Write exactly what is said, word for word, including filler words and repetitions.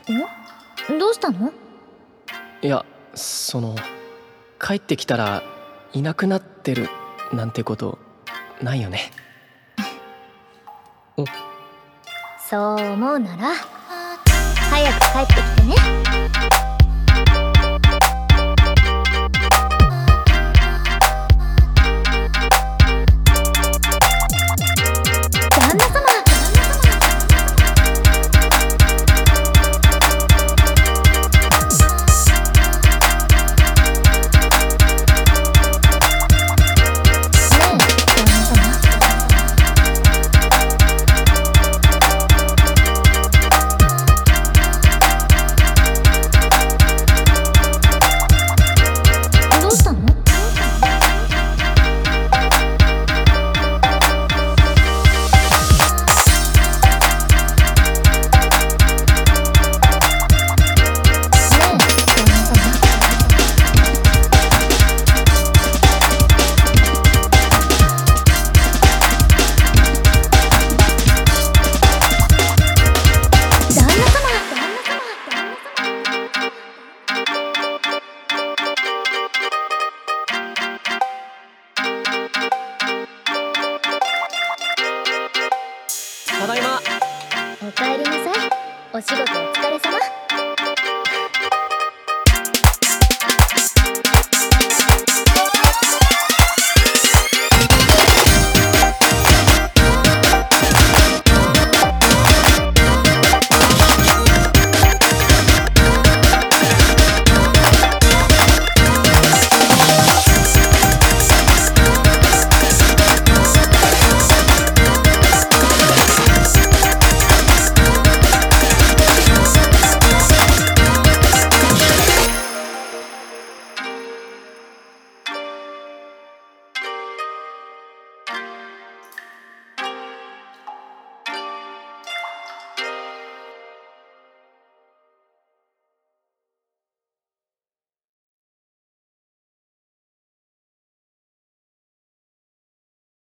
ん？どうしたの？ いや、その帰ってきたらいなくなってるなんてことないよね。おそう思うなら早く帰ってきてね。旦那様。 ただいま。 おかえりなさい。お仕事お疲れ様。